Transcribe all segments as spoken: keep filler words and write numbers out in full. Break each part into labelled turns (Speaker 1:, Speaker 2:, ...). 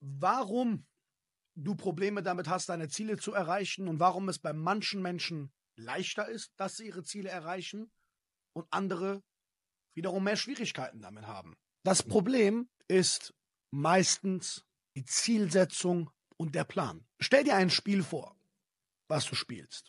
Speaker 1: warum du Probleme damit hast, deine Ziele zu erreichen und warum es bei manchen Menschen leichter ist, dass sie ihre Ziele erreichen und andere wiederum mehr Schwierigkeiten damit haben. Das Problem ist meistens die Zielsetzung und der Plan. Stell dir ein Spiel vor, was du spielst.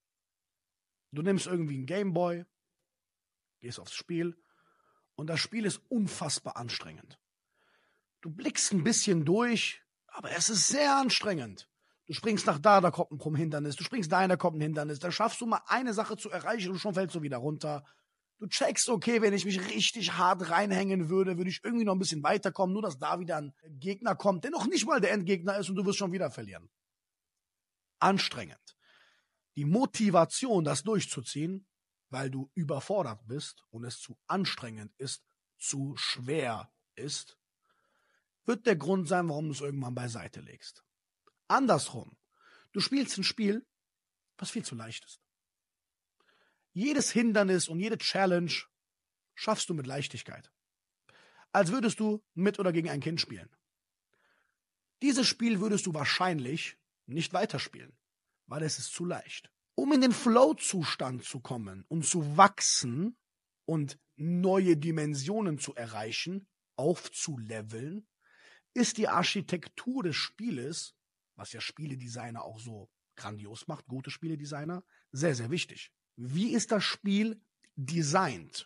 Speaker 1: Du nimmst irgendwie einen Gameboy, gehst aufs Spiel und das Spiel ist unfassbar anstrengend. Du blickst ein bisschen durch, aber es ist sehr anstrengend. Du springst nach da, da kommt ein Hindernis. Du springst dahin, da kommt ein Hindernis. Da schaffst du mal eine Sache zu erreichen und schon fällst du wieder runter. Du checkst, okay, wenn ich mich richtig hart reinhängen würde, würde ich irgendwie noch ein bisschen weiterkommen, nur dass da wieder ein Gegner kommt, der noch nicht mal der Endgegner ist und du wirst schon wieder verlieren. Anstrengend. Die Motivation, das durchzuziehen, weil du überfordert bist und es zu anstrengend ist, zu schwer ist, wird der Grund sein, warum du es irgendwann beiseite legst. Andersrum, du spielst ein Spiel, was viel zu leicht ist. Jedes Hindernis und jede Challenge schaffst du mit Leichtigkeit. Als würdest du mit oder gegen ein Kind spielen. Dieses Spiel würdest du wahrscheinlich nicht weiterspielen, weil es ist zu leicht. Um in den Flow-Zustand zu kommen und zu wachsen und neue Dimensionen zu erreichen, aufzuleveln, ist die Architektur des Spieles, was ja Spieledesigner auch so grandios macht, gute Spieledesigner, sehr, sehr wichtig. Wie ist das Spiel designt?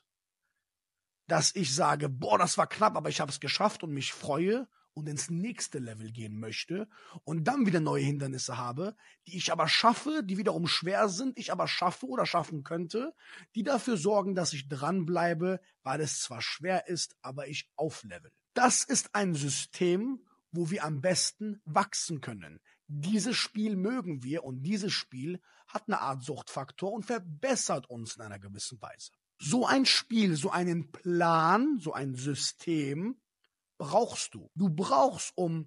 Speaker 1: Dass ich sage, boah, das war knapp, aber ich habe es geschafft und mich freue und ins nächste Level gehen möchte und dann wieder neue Hindernisse habe, die ich aber schaffe, die wiederum schwer sind, ich aber schaffe oder schaffen könnte, die dafür sorgen, dass ich dranbleibe, weil es zwar schwer ist, aber ich auflevel. Das ist ein System, wo wir am besten wachsen können. Dieses Spiel mögen wir und dieses Spiel hat eine Art Suchtfaktor und verbessert uns in einer gewissen Weise. So ein Spiel, so einen Plan, so ein System brauchst du. Du brauchst, um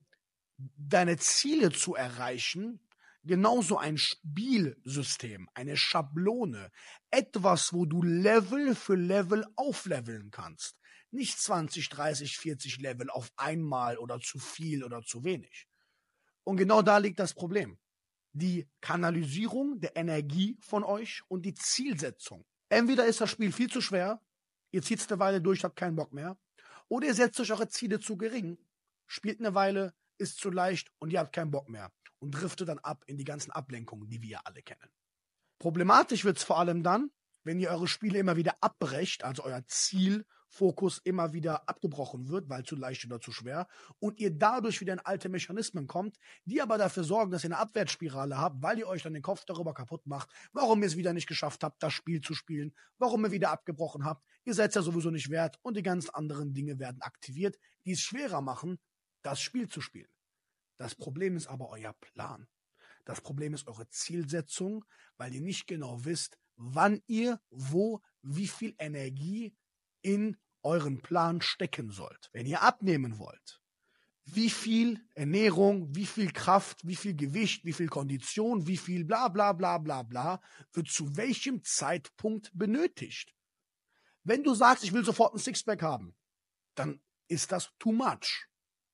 Speaker 1: deine Ziele zu erreichen, genauso ein Spielsystem, eine Schablone, etwas, wo du Level für Level aufleveln kannst. Nicht zwanzig, dreißig, vierzig Level auf einmal oder zu viel oder zu wenig. Und genau da liegt das Problem. Die Kanalisierung der Energie von euch und die Zielsetzung. Entweder ist das Spiel viel zu schwer, ihr zieht es eine Weile durch, habt keinen Bock mehr, oder ihr setzt euch eure Ziele zu gering, spielt eine Weile, ist zu leicht und ihr habt keinen Bock mehr und driftet dann ab in die ganzen Ablenkungen, die wir ja alle kennen. Problematisch wird es vor allem dann, wenn ihr eure Spiele immer wieder abbrecht, also euer Zielfokus immer wieder abgebrochen wird, weil zu leicht oder zu schwer, und ihr dadurch wieder in alte Mechanismen kommt, die aber dafür sorgen, dass ihr eine Abwärtsspirale habt, weil ihr euch dann den Kopf darüber kaputt macht, warum ihr es wieder nicht geschafft habt, das Spiel zu spielen, warum ihr wieder abgebrochen habt, ihr seid es ja sowieso nicht wert und die ganz anderen Dinge werden aktiviert, die es schwerer machen, das Spiel zu spielen. Das Problem ist aber euer Plan. Das Problem ist eure Zielsetzung, weil ihr nicht genau wisst, wann ihr, wo, wie viel Energie in euren Plan stecken sollt. Wenn ihr abnehmen wollt, wie viel Ernährung, wie viel Kraft, wie viel Gewicht, wie viel Kondition, wie viel bla bla bla bla bla wird zu welchem Zeitpunkt benötigt. Wenn du sagst, ich will sofort ein Sixpack haben, dann ist das too much.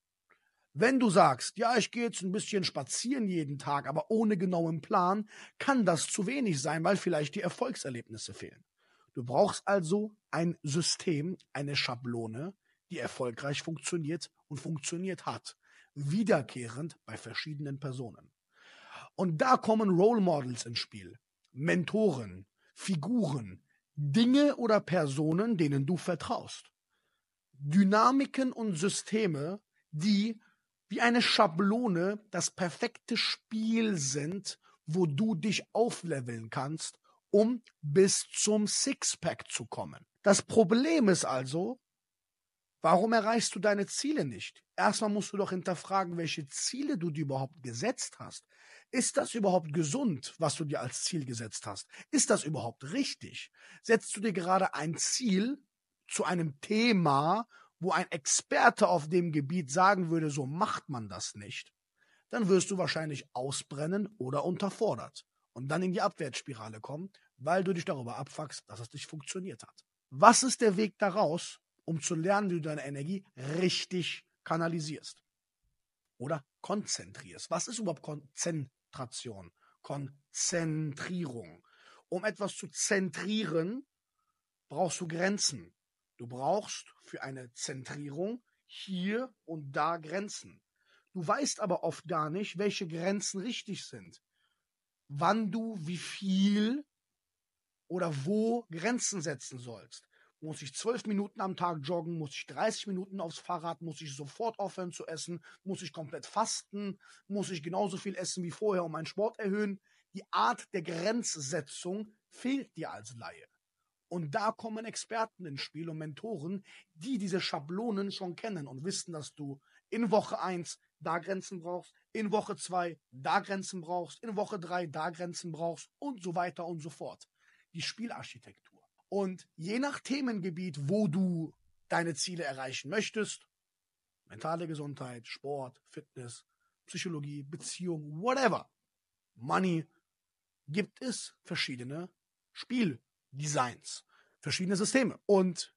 Speaker 1: Wenn du sagst, ja, ich gehe jetzt ein bisschen spazieren jeden Tag, aber ohne genauen Plan, kann das zu wenig sein, weil vielleicht die Erfolgserlebnisse fehlen. Du brauchst also ein System, eine Schablone, die erfolgreich funktioniert und funktioniert hat, wiederkehrend bei verschiedenen Personen. Und da kommen Role Models ins Spiel, Mentoren, Figuren, Dinge oder Personen, denen du vertraust. Dynamiken und Systeme, die wie eine Schablone das perfekte Spiel sind, wo du dich aufleveln kannst, um bis zum Sixpack zu kommen. Das Problem ist also, warum erreichst du deine Ziele nicht? Erstmal musst du doch hinterfragen, welche Ziele du dir überhaupt gesetzt hast. Ist das überhaupt gesund, was du dir als Ziel gesetzt hast? Ist das überhaupt richtig? Setzt du dir gerade ein Ziel zu einem Thema, wo ein Experte auf dem Gebiet sagen würde, so macht man das nicht, dann wirst du wahrscheinlich ausbrennen oder unterfordert und dann in die Abwärtsspirale kommen, weil du dich darüber abfuckst, dass es nicht funktioniert hat. Was ist der Weg daraus, um zu lernen, wie du deine Energie richtig kanalisierst? oder konzentrierst. Was ist überhaupt Konzentration? Konzentrierung. Um etwas zu zentrieren, brauchst du Grenzen. Du brauchst für eine Zentrierung hier und da Grenzen. Du weißt aber oft gar nicht, welche Grenzen richtig sind. Wann du wie viel oder wo Grenzen setzen sollst. Muss ich zwölf Minuten am Tag joggen? Muss ich dreißig Minuten aufs Fahrrad? Muss ich sofort aufhören zu essen? Muss ich komplett fasten? Muss ich genauso viel essen wie vorher und meinen Sport erhöhen? Die Art der Grenzsetzung fehlt dir als Laie. Und da kommen Experten ins Spiel und Mentoren, die diese Schablonen schon kennen und wissen, dass du in Woche eins da Grenzen brauchst, in Woche zwei da Grenzen brauchst, in Woche drei da Grenzen brauchst und so weiter und so fort. Die Spielarchitektur. Und je nach Themengebiet, wo du deine Ziele erreichen möchtest, mentale Gesundheit, Sport, Fitness, Psychologie, Beziehung, whatever, Money, gibt es verschiedene Spieldesigns, verschiedene Systeme und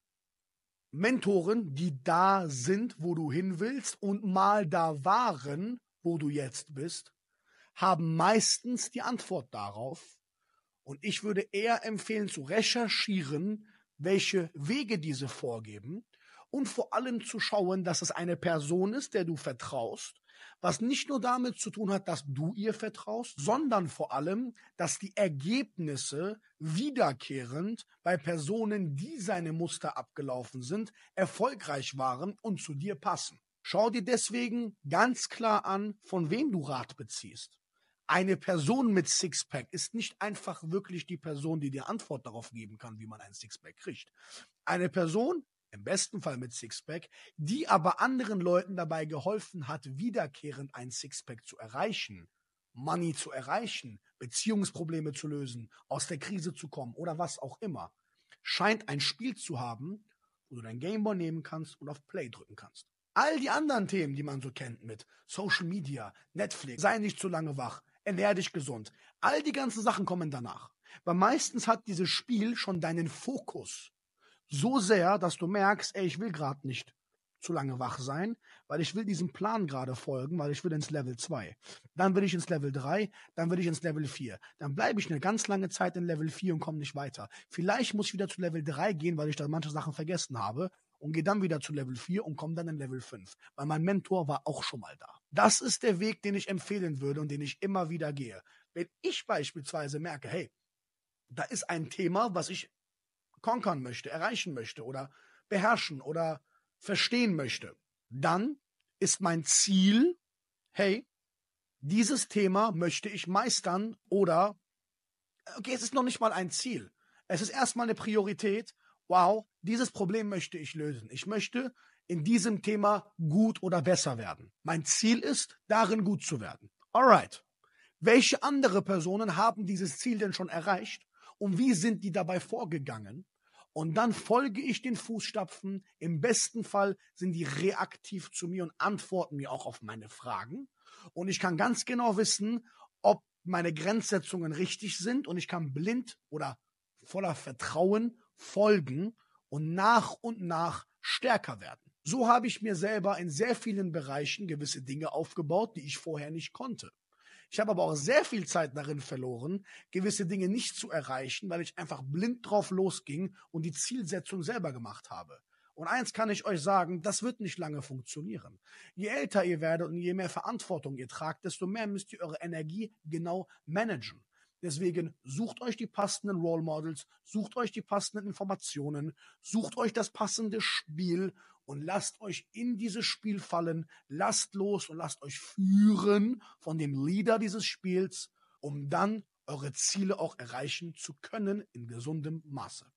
Speaker 1: Mentoren, die da sind, wo du hin willst und mal da waren, wo du jetzt bist, haben meistens die Antwort darauf. Und ich würde eher empfehlen, zu recherchieren, welche Wege diese vorgeben und vor allem zu schauen, dass es eine Person ist, der du vertraust, was nicht nur damit zu tun hat, dass du ihr vertraust, sondern vor allem, dass die Ergebnisse wiederkehrend bei Personen, die seine Muster abgelaufen sind, erfolgreich waren und zu dir passen. Schau dir deswegen ganz klar an, von wem du Rat beziehst. Eine Person mit Sixpack ist nicht einfach wirklich die Person, die dir Antwort darauf geben kann, wie man ein Sixpack kriegt. Eine Person, im besten Fall mit Sixpack, die aber anderen Leuten dabei geholfen hat, wiederkehrend ein Sixpack zu erreichen, Money zu erreichen, Beziehungsprobleme zu lösen, aus der Krise zu kommen oder was auch immer, scheint ein Spiel zu haben, wo du dein Gameboy nehmen kannst und auf Play drücken kannst. All die anderen Themen, die man so kennt mit Social Media, Netflix, sei nicht zu lange wach, ernähr dich gesund, all die ganzen Sachen kommen danach. Weil meistens hat dieses Spiel schon deinen Fokus so sehr, dass du merkst, ey, ich will gerade nicht zu lange wach sein, weil ich will diesem Plan gerade folgen, weil ich will ins Level zwei. Dann will ich ins Level drei, dann will ich ins Level vier. Dann bleibe ich eine ganz lange Zeit in Level vier und komme nicht weiter. Vielleicht muss ich wieder zu Level drei gehen, weil ich da manche Sachen vergessen habe und gehe dann wieder zu Level vier und komme dann in Level fünf. Weil mein Mentor war auch schon mal da. Das ist der Weg, den ich empfehlen würde und den ich immer wieder gehe. Wenn ich beispielsweise merke, hey, da ist ein Thema, was ich konkern möchte, erreichen möchte oder beherrschen oder verstehen möchte, dann ist mein Ziel, hey, dieses Thema möchte ich meistern oder, okay, es ist noch nicht mal ein Ziel. Es ist erstmal eine Priorität. Wow, dieses Problem möchte ich lösen. Ich möchte in diesem Thema gut oder besser werden. Mein Ziel ist, darin gut zu werden. Alright. Welche andere Personen haben dieses Ziel denn schon erreicht und wie sind die dabei vorgegangen? Und dann folge ich den Fußstapfen. Im besten Fall sind die reaktiv zu mir und antworten mir auch auf meine Fragen. Und ich kann ganz genau wissen, ob meine Grenzsetzungen richtig sind. Und ich kann blind oder voller Vertrauen folgen und nach und nach stärker werden. So habe ich mir selber in sehr vielen Bereichen gewisse Dinge aufgebaut, die ich vorher nicht konnte. Ich habe aber auch sehr viel Zeit darin verloren, gewisse Dinge nicht zu erreichen, weil ich einfach blind drauf losging und die Zielsetzung selber gemacht habe. Und eins kann ich euch sagen, das wird nicht lange funktionieren. Je älter ihr werdet und je mehr Verantwortung ihr tragt, desto mehr müsst ihr eure Energie genau managen. Deswegen sucht euch die passenden Role Models, sucht euch die passenden Informationen, sucht euch das passende Spiel und lasst euch in dieses Spiel fallen, lasst los und lasst euch führen von dem Leader dieses Spiels, um dann eure Ziele auch erreichen zu können in gesundem Maße.